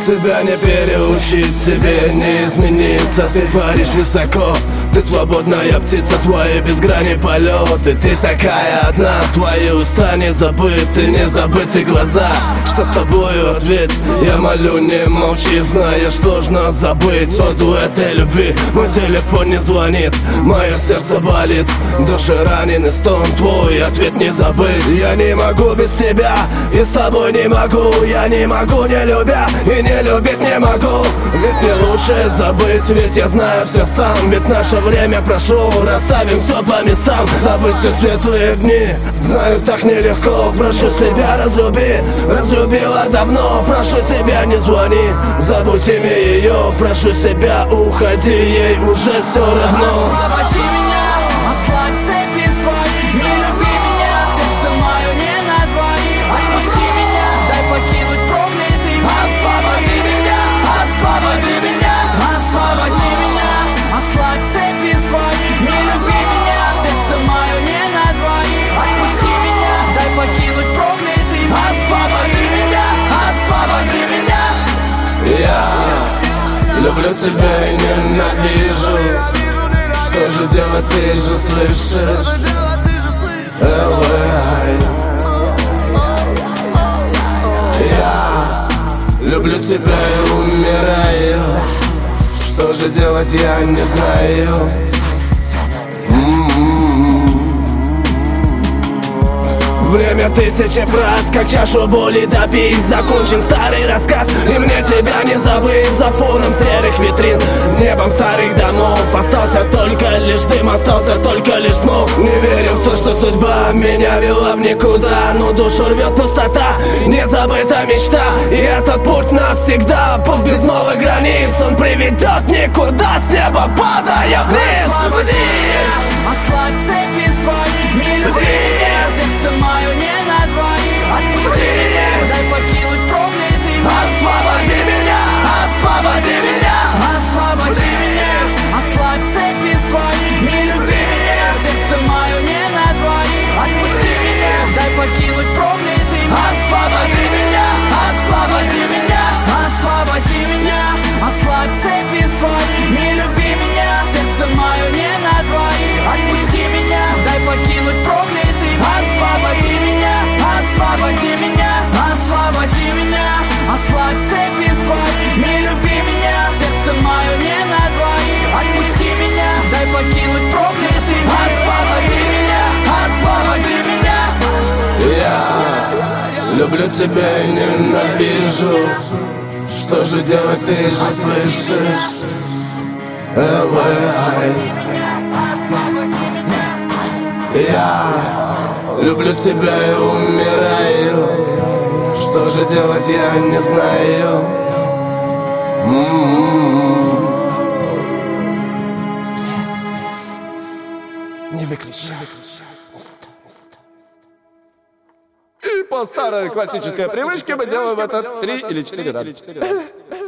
Тебя не переучить, тебе не измениться. Ты паришь высоко, ты свободная птица, твои без грани полеты. Ты такая одна, твои уста не забыты, не забыты глаза. Что с тобою ответь? Я молю, не молчи, знаешь, сложно забыть воду этой любви. Мой телефон не звонит, мое сердце болит, души ранены, стон твой, ответ не забыть. Я не могу без тебя, и с тобой не могу. Я не могу, не любя, и не любить не могу. Ведь не лучше забыть, ведь я знаю все сам. Ведь наше время прошло, расставим все по местам. Забыть все светлые дни, знаю, так нелегко. Прошу себя, разлюби, разлюбила давно. Прошу себя, не звони, забудь имя ее. Прошу себя, уходи, ей уже все равно. Освободи меня, ослабь цепи свои. Не люби меня, сердце мое не на двоих. Отпусти меня, дай покинуть проклятый мир. Освободи меня, освободи меня, освободи меня, ослабь цепи свои. Не люби меня, сердце мое не на двоих. Отпусти меня, дай покинуть проклятый мир. Освободи меня, освободи меня. Я люблю тебя и ненавижу. Что же делать, ты же слышишь? Я люблю тебя и умираю. Что же делать, я не знаю. Время тысячи фраз, как чашу боли допить. Закончен старый рассказ, и мне тебя не забыть. За фоном серых витрин, с небом старых домов остался только лишь дым, остался только лишь смог. Не верю в то, что судьба меня вела в никуда, но душу рвет пустота, не забыта мечта. И этот путь навсегда, путь без новых границ. Он приведет никуда, с неба падая вниз. Освободи меня, ослабь цепи свои. Не люби меня, сердце мое не на двоих. Отпусти меня, дай покинуть проклятый мир. Освободи меня, освободи меня, Освободи меня, ослабь цепи свои. Не люби меня, сердце мое не на двоих. Отпусти меня, дай покинуть проклятый мир. освободи меня, освободи меня. Освободи меня, ослабь цепи свои. Не люби меня, сердце мое не на двоих. Отпусти меня, дай покинуть проклятый мир. Освободи меня, освободи меня, освободи меня, ослабь цепи свои. Не люби меня, сердце мое не на двоих. Отпусти меня, дай покинуть проклятый мир. Освободи меня, освободи меня. Я люблю тебя и ненавижу. Что же делать, ты же слышишь? Я люблю тебя и умираю. Что же делать, я не знаю. Не выключай. И по старой классической привычке мы делаем это 3 или 4 раза.